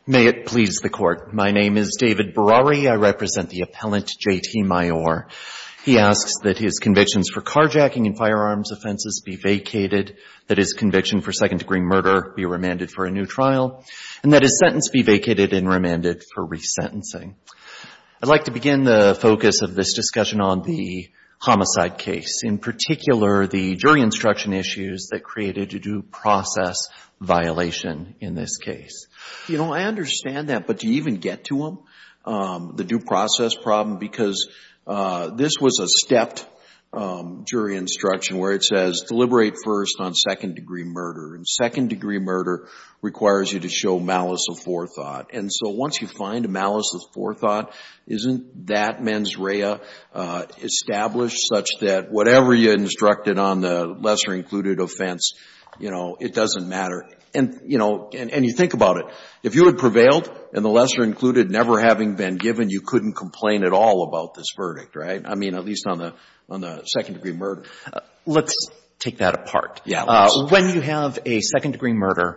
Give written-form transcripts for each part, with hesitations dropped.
May it please the Court. My name is David Berari. I represent the appellant J.T. Mayor. He asks that his convictions for carjacking and firearms offenses be vacated, that his conviction for second-degree murder be remanded for a new trial, and that his sentence be vacated and remanded for resentencing. I'd like to begin the focus of this discussion on the homicide case, in particular the jury instruction issues that created a due process violation in this case. You know, I understand that, but do you even get to them, the due process problem? Because this was a stepped jury instruction where it says deliberate first on second-degree murder. And second-degree murder requires you to show malice of forethought. And so once you find a malice of forethought, isn't that mens rea established such that whatever you instructed on the lesser included offense, you know, it doesn't matter? And, you know, and you think about it. If you had prevailed and the lesser included never having been given, you couldn't complain at all about this verdict, right? I mean, at least on the second-degree murder. Let's take that apart. Yeah. When you have a second-degree murder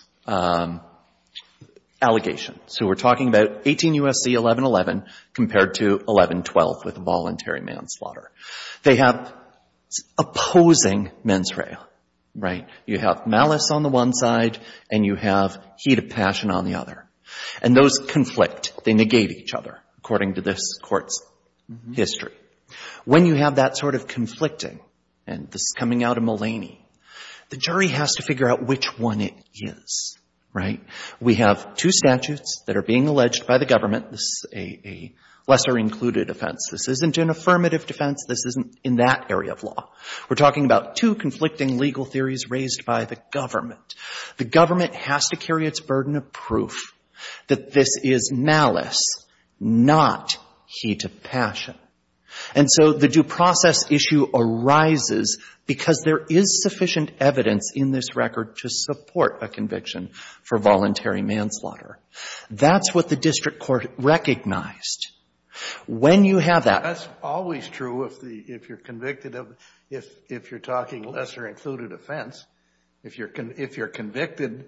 allegation, so we're talking about 18 U.S.C. 1111 compared to 1112 with voluntary manslaughter. They have opposing mens rea. Right? You have malice on the one side and you have heat of passion on the other. And those conflict. They negate each other, according to this Court's history. When you have that sort of conflicting, and this is coming out of Mulaney, the jury has to figure out which one it is. Right? We have two statutes that are being alleged by the government. This is a lesser included offense. This isn't an affirmative defense. This isn't in that area of law. We're talking about two conflicting legal theories raised by the government. The government has to carry its burden of proof that this is malice, not heat of passion. And so the due process issue arises because there is sufficient evidence in this record to support a conviction for voluntary manslaughter. That's what the district court recognized. When you have that, that's always true if you're convicted of if you're talking lesser included offense. If you're convicted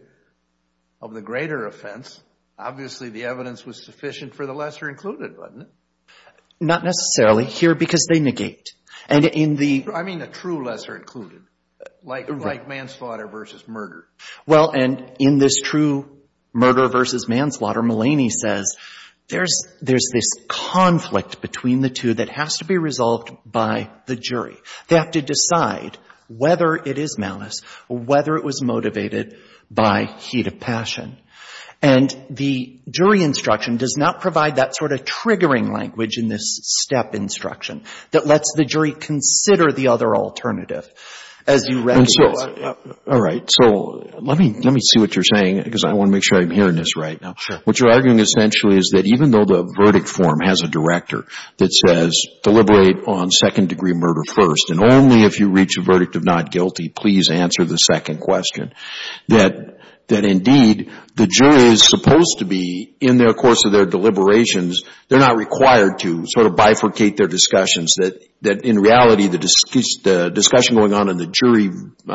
of the greater offense, obviously the evidence was sufficient for the lesser included, wasn't it? Not necessarily here because they negate. And in the I mean a true lesser included, like manslaughter versus murder. Well, and in this true murder versus manslaughter, Mulaney says there's this conflict between the two that has to be resolved by the jury. They have to decide whether it is malice or whether it was motivated by heat of passion. And the jury instruction does not provide that sort of triggering language in this step instruction that lets the jury consider the other alternative. As you recognize. And so, all right. So let me see what you're saying because I want to make sure I'm hearing this right now. Sure. What you're arguing essentially is that even though the verdict form has a director that says deliberate on second-degree murder first, and only if you reach a verdict of not guilty, please answer the second question, that indeed the jury is supposed to be, in their course of their deliberations, they're not required to sort of bifurcate their discussions, that in reality the discussion going on in the jury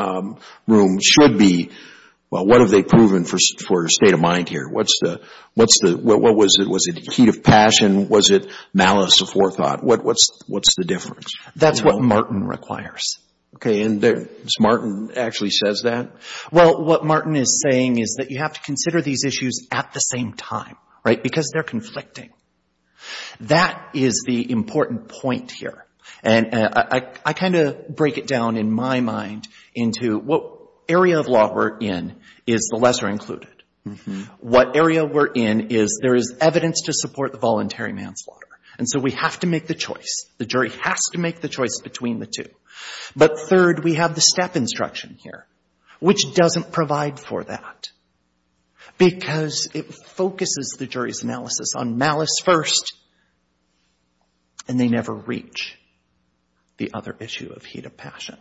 room should be, well, what have they proven for state of mind here? What was it? Was it heat of passion? Was it malice of forethought? What's the difference? That's what Martin requires. Okay, and Martin actually says that? Well, what Martin is saying is that you have to consider these issues at the same time, right? Because they're conflicting. That is the important point here. And I kind of break it down in my mind into what area of law we're in is the lesser included. Mm-hmm. What area we're in is there is evidence to support the voluntary manslaughter. And so we have to make the choice. The jury has to make the choice between the two. But third, we have the step instruction here, which doesn't provide for that because it focuses the jury's analysis on malice first, and they never reach the other issue of heat of passion.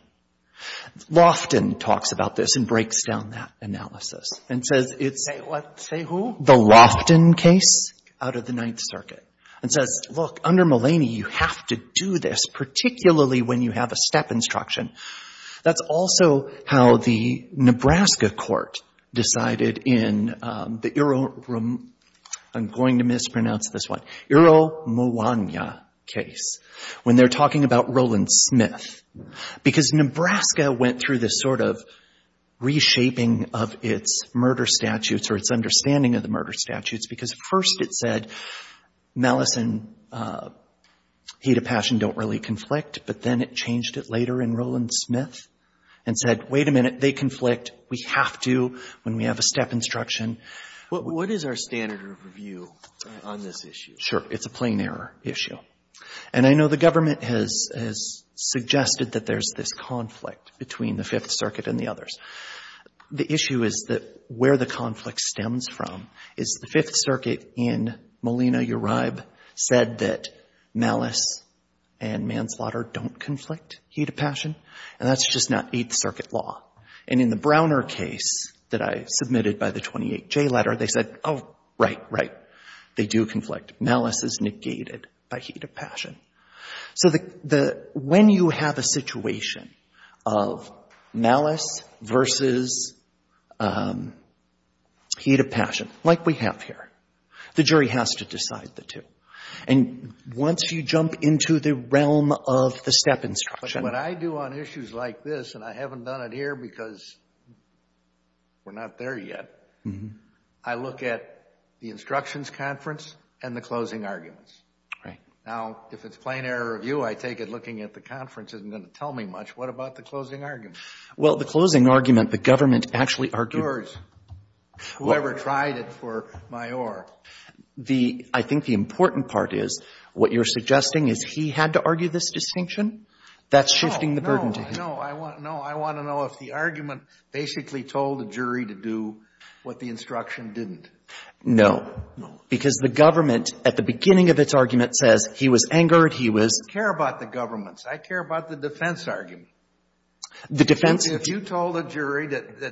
Lofton talks about this and breaks down that analysis and says it's Say who? The Lofton case out of the Ninth Circuit. And says, look, under Mulaney, you have to do this, particularly when you have a step instruction. That's also how the Nebraska court decided in I'm going to mispronounce this one, Iromowanya case, when they're talking about Roland Smith. Because Nebraska went through this sort of reshaping of its murder statutes or its understanding of the murder statutes, because first it said malice and heat of passion don't really conflict, but then it changed it later in Roland Smith and said, wait a minute, they conflict. We have to, when we have a step instruction. What is our standard of review on this issue? Sure, it's a plain error issue. And I know the government has suggested that there's this conflict between the Fifth Circuit and the others. The issue is that where the conflict stems from is the Fifth Circuit in Molina-Uribe said that malice and manslaughter don't conflict, heat of passion, and that's just not Eighth Circuit law. And in the Browner case that I submitted by the 28J letter, they said, oh, right, they do conflict. Malice is negated by heat of passion. So when you have a situation of malice versus heat of passion, like we have here, the jury has to decide the two. And once you jump into the realm of the step instruction. But what I do on issues like this, and I haven't done it here because we're not there yet, I look at the instructions conference and the closing arguments. Right. Now, if it's plain error review, I take it looking at the conference isn't going to tell me much. What about the closing argument? Well, the closing argument, the government actually argued. Yours. Whoever tried it for Mayor. I think the important part is what you're suggesting is he had to argue this distinction. That's shifting the burden to him. No, I want to know if the argument basically told the jury to do what the instruction didn't. No. Because the government, at the beginning of its argument, says he was angered, he was... I don't care about the governments. I care about the defense argument. The defense... If you told a jury that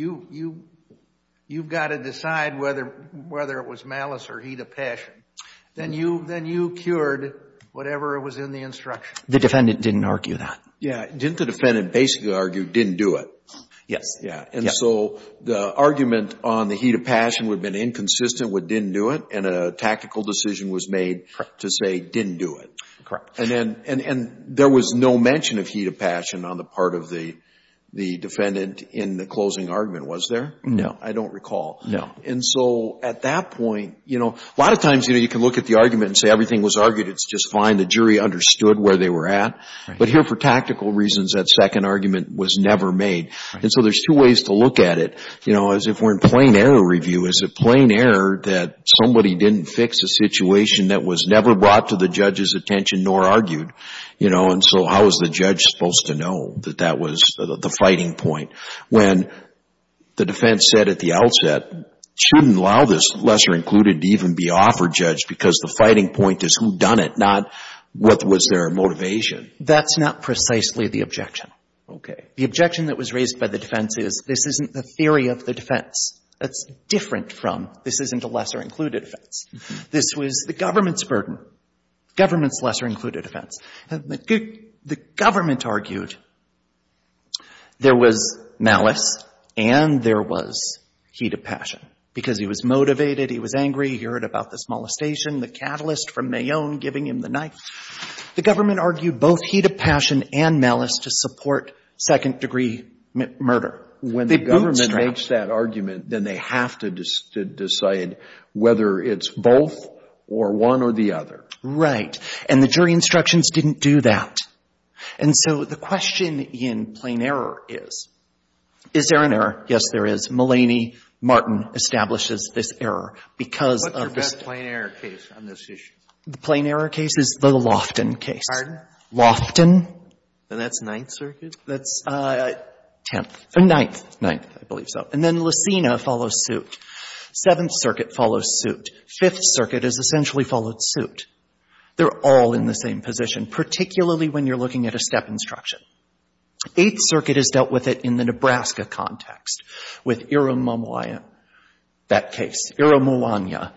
you've got to decide whether it was malice or heat of passion, then you cured whatever was in the instruction. The defendant didn't argue that. Yeah. Didn't the defendant basically argue didn't do it? Yes. Yeah. And so the argument on the heat of passion would have been inconsistent with didn't do it, and a tactical decision was made to say didn't do it. Correct. And then, and there was no mention of heat of passion on the part of the defendant in the closing argument, was there? No. I don't recall. No. And so at that point, a lot of times, you can look at the argument and say everything was argued, it's just fine, the jury understood where they were at. Right. But here, for tactical reasons, that second argument was never made. Right. And so there's two ways to look at it, as if we're in plain error review. Is it plain error that somebody didn't fix a situation that was never brought to the judge's attention nor argued? And so how is the judge supposed to know that that was the fighting point when the defense said at the outset, shouldn't allow this lesser included to even be offered, Judge, because the fighting point is who done it, not what was their motivation? That's not precisely the objection. Okay. The objection that was raised by the defense is this isn't the theory of the defense. That's different from this isn't a lesser included offense. Mm-hmm. This was the government's burden. Government's lesser included offense. And the government argued there was malice and there was heat of passion because he was motivated, he was angry, he heard about this molestation, the catalyst from Mayonne giving him the knife. The government argued both heat of passion and malice to support second-degree murder. When the government makes that argument, then they have to decide whether it's both or one or the other. Right. And the jury instructions didn't do that. And so the question in plain error is there an error? Yes, there is. Mulaney Martin establishes this error because of this. What's your best plain error case on this issue? The plain error case is the Lofton case. Pardon? Lofton. And that's Ninth Circuit? That's 10th. Ninth, I believe so. And then Lucina follows suit. Seventh Circuit follows suit. Fifth Circuit has essentially followed suit. They're all in the same position, particularly when you're looking at a step instruction. Eighth Circuit has dealt with it in the Nebraska context with Iromowanya, that case, Iromowanya,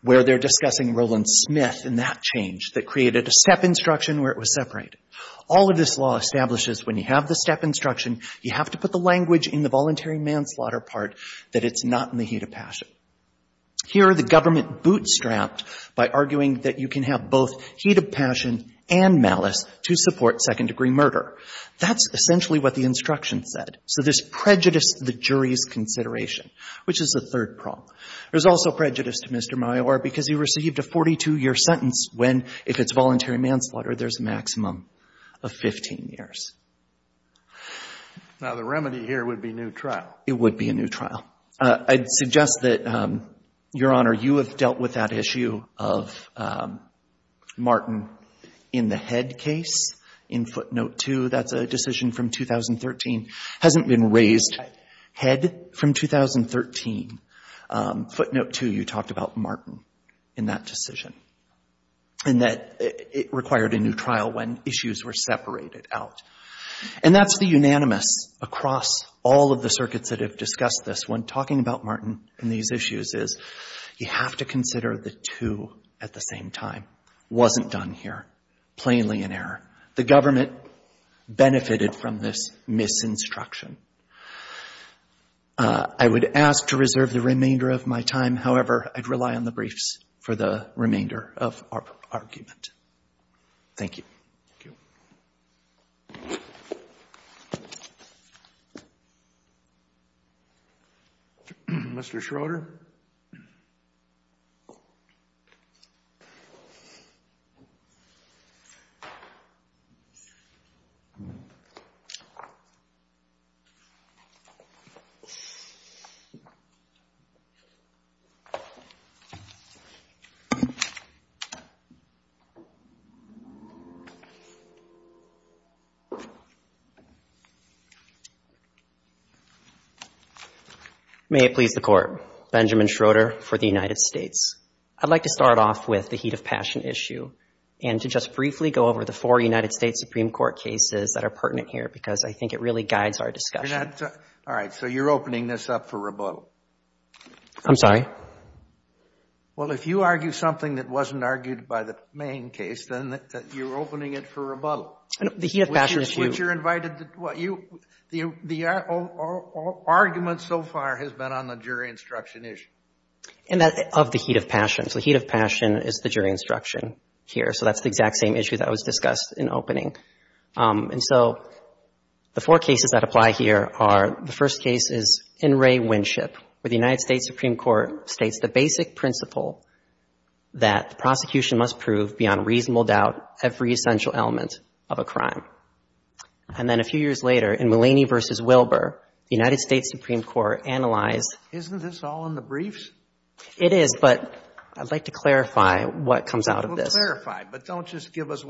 where they're discussing Roland Smith and that change that created a step instruction where it was separated. All of this law establishes when you have the step instruction, you have to put the language in the voluntary manslaughter part that it's not in the heat of passion. Here, the government bootstrapped by arguing that you can have both heat of passion and malice to support second-degree murder. That's essentially what the instruction said. So this prejudiced the jury's consideration, which is the third prong. There's also prejudice to Mr. Mayor because he received a 42-year sentence when, if it's voluntary manslaughter, there's a maximum of 15 years. Now, the remedy here would be new trial. It would be a new trial. I'd suggest that, Your Honor, you have dealt with that issue of Martin in the Head case in footnote 2. That's a decision from 2013. Hasn't been raised. Head from 2013. Footnote 2, you talked about Martin in that decision, and that it required a new trial when issues were separated out. And that's the unanimous across all of the circuits that have discussed this when talking about Martin and these issues is you have to consider the two at the same time. Wasn't done here. Plainly in error. The government benefited from this misinstruction. I would ask to reserve the remainder of my time. However, I'd rely on the briefs for the remainder of our argument. Thank you. Mr. Schroeder? May it please the Court. Benjamin Schroeder for the United States. I'd like to start off with the heat of passion issue and to just briefly go over the 4 United States Supreme Court cases that are pertinent here because I think it really guides our discussion. All right, so you're opening this up for rebuttal. I'm sorry? Well, if you argue something that wasn't argued by the main case, then you're opening it for rebuttal. The heat of passion issue. Which you're invited to, the argument so far has been on the jury instruction issue. And that of the heat of passion. So the heat of passion is the jury instruction here. So that's the exact same issue that was discussed in opening. And so the 4 cases that apply here are, the first case is In Re Winship, where the United States Supreme Court states the basic principle that the prosecution must prove beyond reasonable doubt every essential element of a crime. And then a few years later, in Mulaney v. Wilbur, the United States Supreme Court analyzed. Isn't this all in the briefs? It is, but I'd like to clarify what comes out of this. Clarify, but don't just give us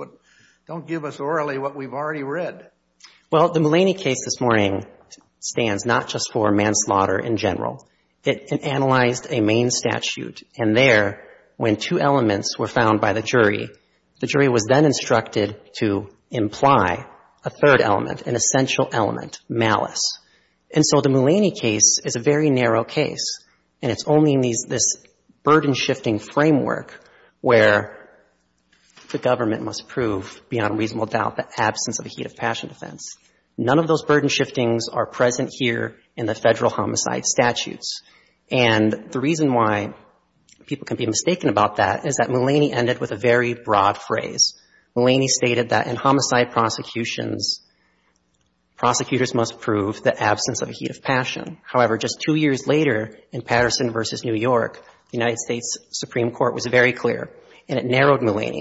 orally what we've already read. Well, the Mulaney case this morning stands not just for manslaughter in general. It analyzed a Maine statute, and there, when 2 elements were found by the jury was then instructed to imply a 3rd element, an essential element, malice. And so the Mulaney case is a very narrow case, and it's only in this burden-shifting framework where the government must prove beyond reasonable doubt the absence of a heat of passion defense. None of those burden shiftings are present here in the federal homicide statutes. And the reason why people can be mistaken about that is that Mulaney ended with a very broad phrase. Mulaney stated that in homicide prosecutions, prosecutors must prove the absence of a heat of passion. However, just 2 years later, in Patterson v. New York, the United States Supreme Court was very clear, and it narrowed Mulaney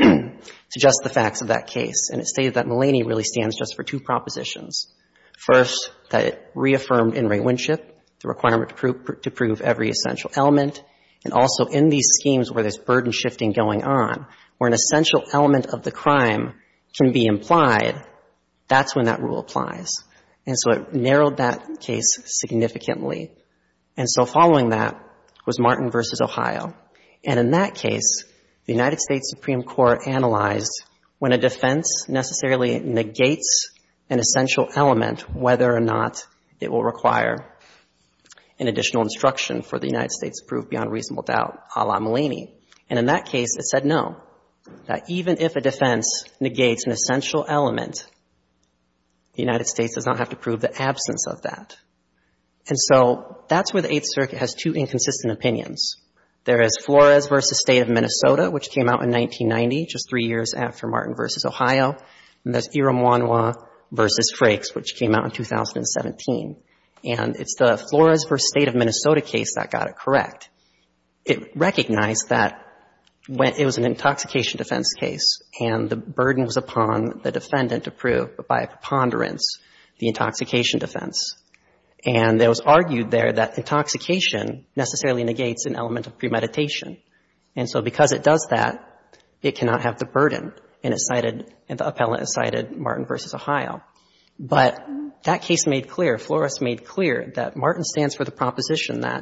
to just the facts of that case. And it stated that Mulaney really stands just for 2 propositions. First, that it reaffirmed in Re Winship the requirement to prove every essential element, and also in these schemes where there's burden shifting going on, where an essential element of the crime can be implied, that's when that rule applies. And so it narrowed that case significantly. And so following that was Martin v. Ohio. And in that case, the United States Supreme Court analyzed when a defense necessarily negates an essential element, whether or not it will require an additional instruction for the United States to prove beyond reasonable doubt, a la Mulaney. And in that case, it said no, that even if a defense negates an essential element, the United States does not have to prove the absence of that. And so that's where the Eighth Circuit has two inconsistent opinions. There is Flores v. State of Minnesota, which came out in 1990, just 3 years after Martin v. Ohio. And there's Iramwanwa v. Frakes, which came out in 2017. And it's the Flores v. State of Minnesota case that got it correct. It recognized that when it was an intoxication defense case, and the burden was upon the defendant to prove by a preponderance the intoxication defense. And it was argued there that intoxication necessarily negates an element of premeditation. And so because it does that, it cannot have the burden. And the appellant cited Martin v. Ohio. But that case made clear, Flores made clear, that Martin stands for the proposition that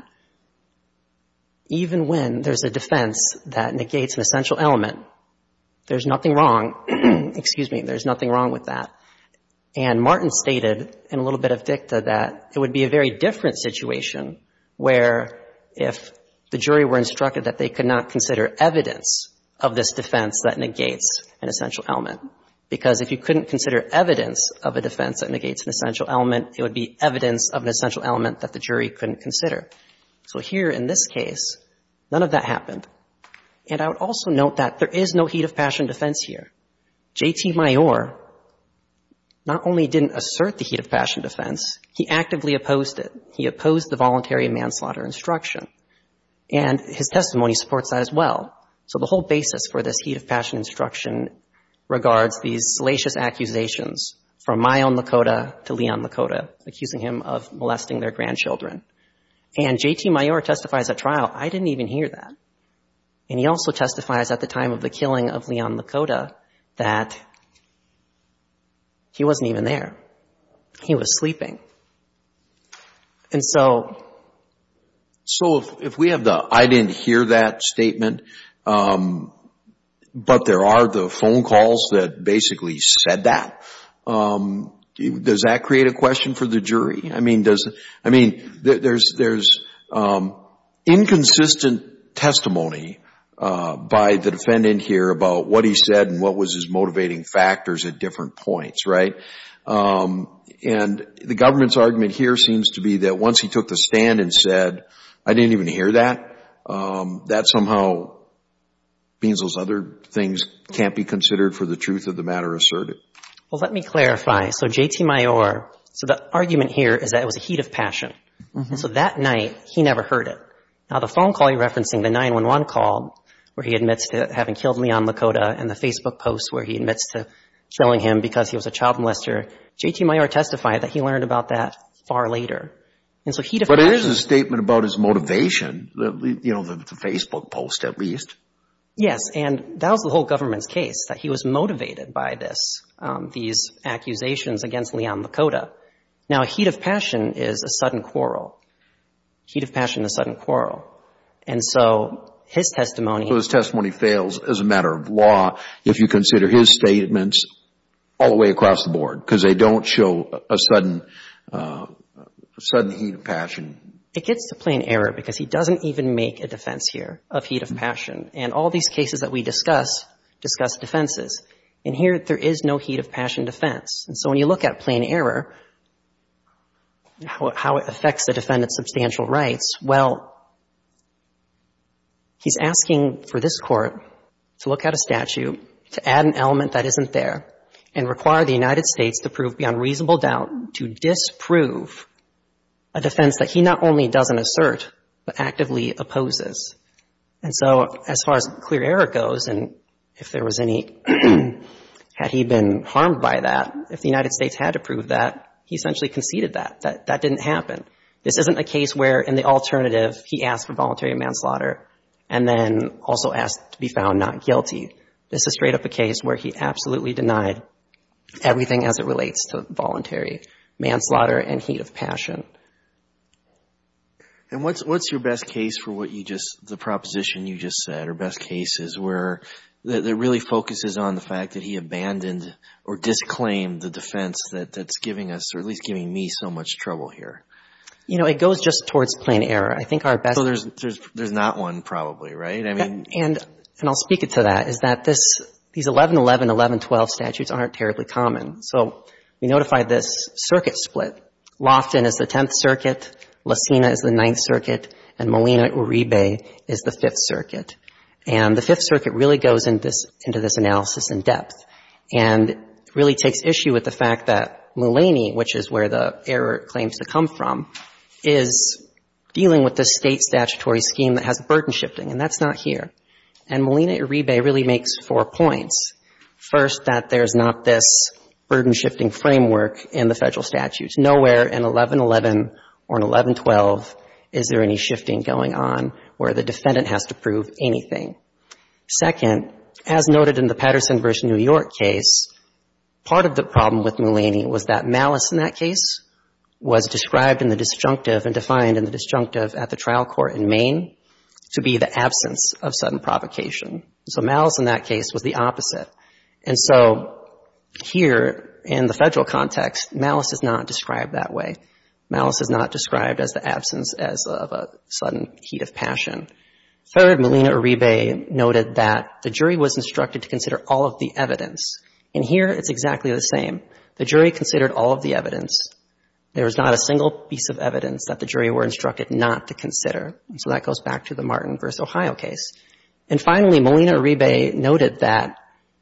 even when there's a defense that negates an essential element, there's nothing wrong, there's nothing wrong with that. And Martin stated in a little bit of dicta that it would be a very different situation where if the jury were instructed that they could not consider evidence of this defense that negates an essential element. Because if you couldn't consider evidence of a defense that negates an essential element, it would be evidence of an essential element that the jury couldn't consider. So here in this case, none of that happened. And I would also note that there is no heat of passion defense here. J.T. Mayor not only didn't assert the heat of passion defense, he actively opposed it. He opposed the voluntary manslaughter instruction. And his testimony supports that as well. So the whole basis for this heat of passion instruction regards these salacious accusations from Mayon Lakota to Leon Lakota, accusing him of molesting their grandchildren. And J.T. Mayor testifies at trial, I didn't even hear that. And he also testifies at the time of the killing of Leon Lakota that he wasn't even there. He was sleeping. And so if we have the I didn't hear that statement, but there are the phone calls that basically said that, does that create a question for the jury? There's inconsistent testimony by the defendant here about what he said and what was his motivating factors at different points, right? And the government's argument here seems to be that once he took the stand and said, I didn't even hear that, that somehow means those other things can't be considered for the truth of the matter asserted. Well, let me clarify. So J.T. Mayor, so the argument here is that it was a heat of passion. Mm-hmm. And so that night, he never heard it. Now, the phone call you're referencing, the 911 call, where he admits to having killed Leon Lakota, and the Facebook post where he admits to killing him because he was a child molester, J.T. Mayor testified that he learned about that far later. And so heat of passion. But it is a statement about his motivation, the Facebook post at least. Yes, and that was the whole government's case, that he was motivated by these accusations against Leon Lakota. Now, a heat of passion is a sudden quarrel. Heat of passion is a sudden quarrel. And so his testimony... So his testimony fails as a matter of law if you consider his statements all the way across the board, because they don't show a sudden heat of passion. It gets to plain error because he doesn't even make a defense here of heat of passion. And all these cases that we discuss defenses. And here, there is no heat of passion defense. And so when you look at plain error, how it affects the defendant's substantial rights, well, he's asking for this court to look at a statute, to add an element that isn't there, and require the United States to prove beyond reasonable doubt to disprove a defense that he not only doesn't assert, but actively opposes. And so as far as clear error goes, and if there was any, had he been harmed by that, if the United States had to prove that, he essentially conceded that. That didn't happen. This isn't a case where, in the alternative, he asked for voluntary manslaughter and then also asked to be found not guilty. This is straight up a case where he absolutely denied everything as it relates to voluntary manslaughter and heat of passion. And what's your best case for the proposition you just said, or best cases where that really focuses on the fact that he abandoned or disclaimed the defense that's giving us, or at least giving me, so much trouble here? You know, it goes just towards plain error. I think our best... So there's not one probably, right? I mean... And I'll speak to that, is that these 1111, 1112 statutes aren't terribly common. So we notified this circuit split. Lofton is the 10th Circuit, Lacina is the 9th Circuit, and Molina-Uribe is the 5th Circuit. And the 5th Circuit really goes into this analysis in depth and really takes issue with the fact that Mulaney, which is where the error claims to come from, is dealing with this state statutory scheme that has burden shifting, and that's not here. And Molina-Uribe really makes 4 points. First, that there's not this burden shifting framework in the federal statutes. Nowhere in 1111 or in 1112 is there any shifting going on where the defendant has to prove anything. Second, as noted in the Patterson v. New York case, part of the problem with Mulaney was that malice in that case was described in the disjunctive and defined in the disjunctive at the trial court in Maine to be the absence of sudden provocation. So malice in that case was the opposite. And so here in the federal context, malice is not described that way. Malice is not described as the absence of a sudden heat of passion. Third, Molina-Uribe noted that the jury was instructed to consider all of the evidence. And here it's exactly the same. The jury considered all of the evidence. There was not a single piece of evidence that the jury were instructed not to consider. And so that goes back to the Martin v. Ohio case. And finally, Molina-Uribe noted that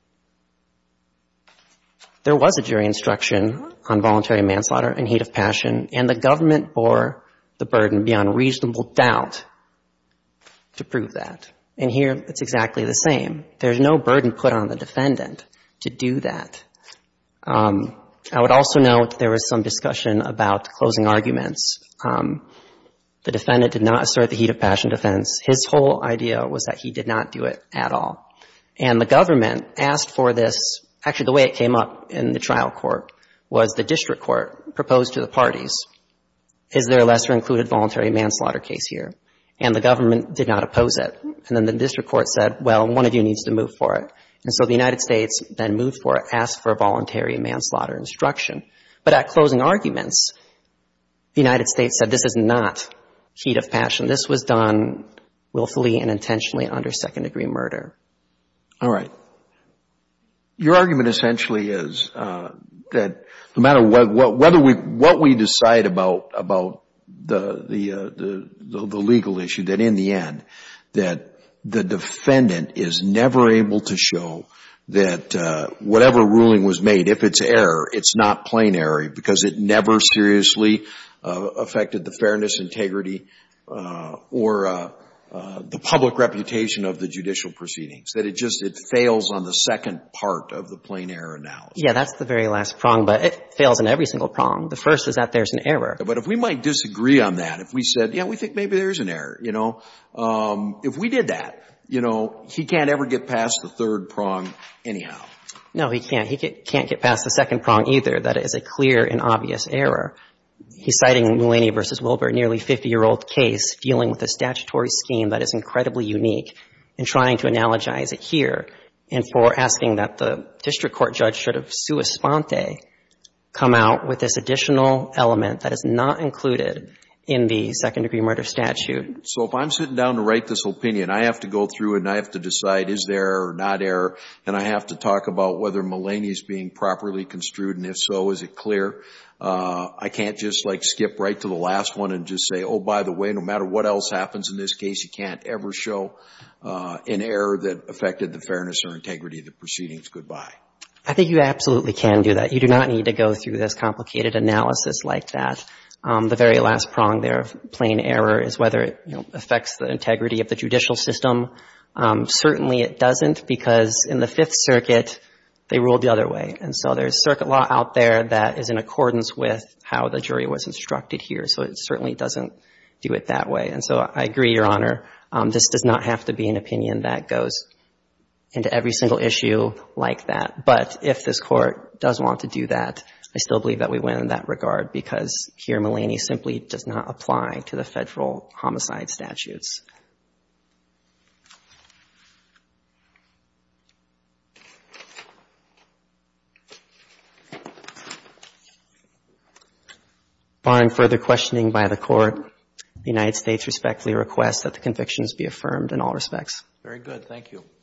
there was a jury instruction on voluntary manslaughter and heat of passion, and the government bore the burden beyond reasonable doubt to prove that. And here it's exactly the same. There's no burden put on the defendant to do that. I would also note there was some discussion about closing arguments. The defendant did not assert the heat of passion defense. His whole idea was that he did not do it at all. And the government asked for this. Actually, the way it came up in the trial court was the district court proposed to the parties, is there a lesser included voluntary manslaughter case here? And the government did not oppose it. And then the district court said, well, one of you needs to move for it. And so the United States then moved for it, asked for a voluntary manslaughter instruction. But at closing arguments, the United States said this is not heat of passion. This was done willfully and intentionally under second-degree murder. All right. Your argument essentially is that no matter what we decide about the legal issue, that in the end, that the defendant is never able to show that whatever ruling was made, if it's error, it's not plain error because it never seriously affected the fairness, integrity, or the public reputation of the judicial proceedings, that it fails on the second part of the plain error analysis. Yeah, that's the very last prong, but it fails in every single prong. The first is that there's an error. But if we might disagree on that, if we said, yeah, we think maybe there's an error, if we did that, he can't ever get past the third prong anyhow. No, he can't. He can't get past the second prong either. That is a clear and obvious error. He's citing Mulaney v. Wilbur, a nearly 50-year-old case dealing with a statutory scheme that is incredibly unique and trying to analogize it here, and for asking that the district court judge should have sua sponte come out with this additional element that is not included in the second-degree murder statute. So if I'm sitting down to write this opinion, I have to go through it and I have to decide is there error or not error, and I have to talk about whether Mulaney is being properly construed, and if so, is it clear? I can't just skip right to the last one and just say, oh, by the way, no matter what else happens in this case, you can't ever show an error that affected the fairness or integrity of the proceedings. Goodbye. I think you absolutely can do that. You do not need to go through this complicated analysis like that. The very last prong there of plain error is whether it affects the integrity of the judicial system. Certainly it doesn't, because in the Fifth Circuit, they ruled the other way. And so there's circuit law out there that is in accordance with how the jury was instructed here. So it certainly doesn't do it that way. And so I agree, Your Honor. This does not have to be an opinion that goes into every single issue like that. But if this Court does want to do that, I still believe that we win in that regard, because here Mulaney simply does not apply to the federal homicide statutes. Barring further questioning by the Court, the United States respectfully requests that the convictions be affirmed in all respects. Very good. Thank you.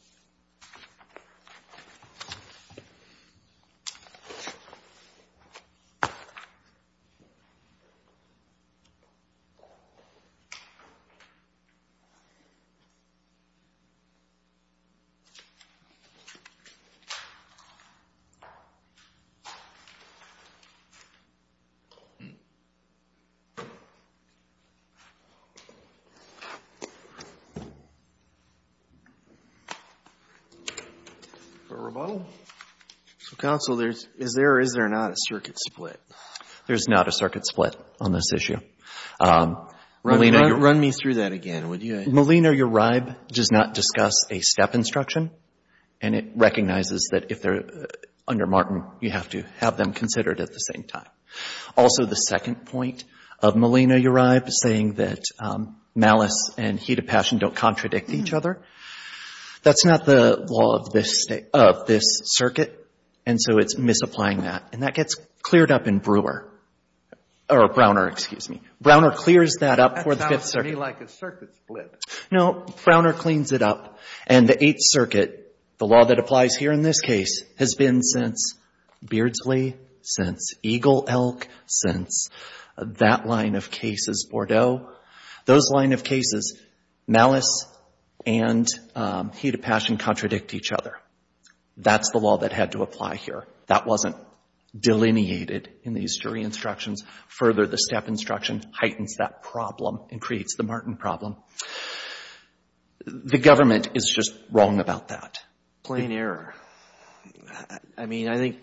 So, counsel, is there or is there not a circuit split? There's not a circuit split on this issue. Run me through that again, would you? Molina-Uribe does not discuss a step instruction, and it recognizes that if they're under Martin, you have to have them considered at the same time. Also, the second point of Molina-Uribe saying that malice and heat of passion don't contradict each other, that's not the law of this circuit, and so it's misapplying that. And that gets cleared up in Browner. Browner clears that up for the Fifth Circuit. That sounds to me like a circuit split. No, Browner cleans it up. And the Eighth Circuit, the law that applies here in this case, has been since Beardsley, since Eagle Elk, since that line of cases, Bordeaux. Those line of cases, malice and heat of passion contradict each other. That's the law that had to apply here. That wasn't delineated in these jury instructions. Further, the step instruction heightens that problem and creates the Martin problem. The government is just wrong about that. Plain error. I mean, I think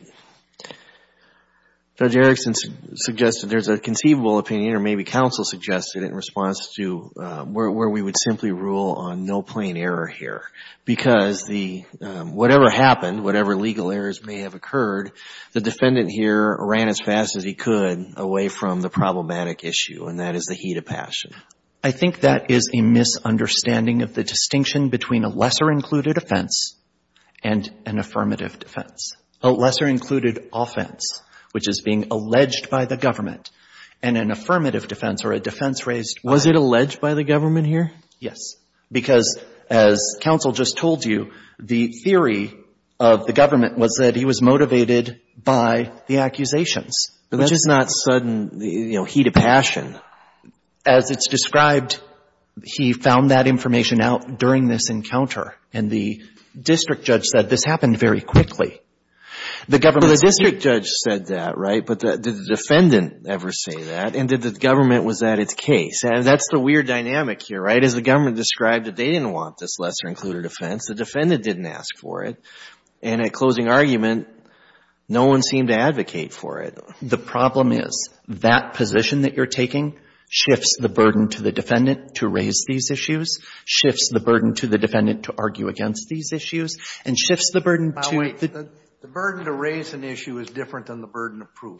Judge Erickson suggested there's a conceivable opinion, or maybe counsel suggested it in response to where we would simply rule on no plain error here. Because whatever happened, whatever legal errors may have occurred, the defendant here ran as fast as he could away from the problematic issue, and that is the heat of passion. I think that is a misunderstanding of the distinction between a lesser-included offense and an affirmative defense. A lesser-included offense, which is being alleged by the government, and an affirmative defense or a defense raised by... Was it alleged by the government here? Yes. Because, as counsel just told you, the theory of the government was that he was motivated by the accusations. But which is not sudden, heat of passion. As it's described, he found that information out during this encounter, and the district judge said this happened very quickly. The district judge said that, right? But did the defendant ever say that? And did the government, was that its case? And that's the weird dynamic here, right? As the government described that they didn't want this lesser-included offense, the defendant didn't ask for it. And at closing argument, no one seemed to advocate for it. The problem is that position that you're taking shifts the burden to the defendant to raise these issues, shifts the burden to the defendant to argue against these issues, and shifts the burden to the burden to raise an issue is different than the burden of proof.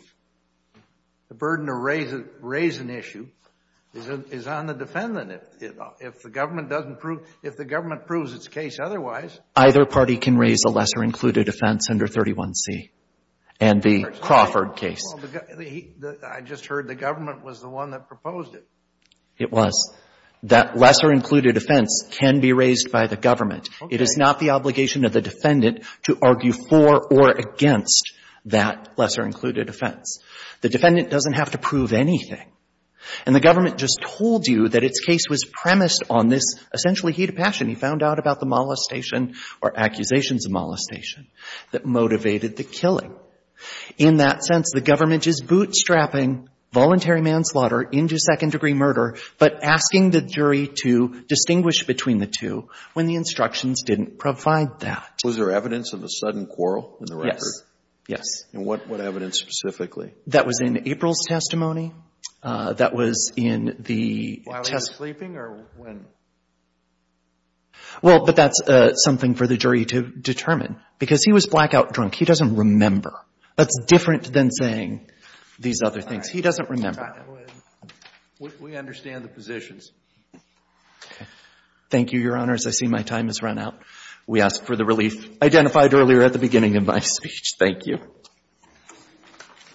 The burden to raise an issue is on the defendant. If the government doesn't prove, if the government proves its case otherwise, either party can raise a lesser-included offense under 31C. And the Crawford case. Well, I just heard the government was the one that proposed it. It was. That lesser-included offense can be raised by the government. Okay. It is not the obligation of the defendant to argue for or against that lesser-included offense. The defendant doesn't have to prove anything. And the government just told you that its case was premised on this essentially heat of passion. He found out about the molestation or accusations of molestation that motivated the killing. In that sense, the government is bootstrapping voluntary manslaughter into second-degree murder, but asking the jury to distinguish between the two when the instructions didn't provide that. Was there evidence of a sudden quarrel in the record? Yes. And what evidence specifically? That was in April's testimony. That was in the... While he was sleeping or when? Well, but that's something for the jury to determine. Because he was blackout drunk. He doesn't remember. That's different than saying these other things. Right. He doesn't remember. We understand the positions. Okay. Thank you, Your Honors. I see my time has run out. We ask for the relief identified earlier at the beginning of my speech. Thank you.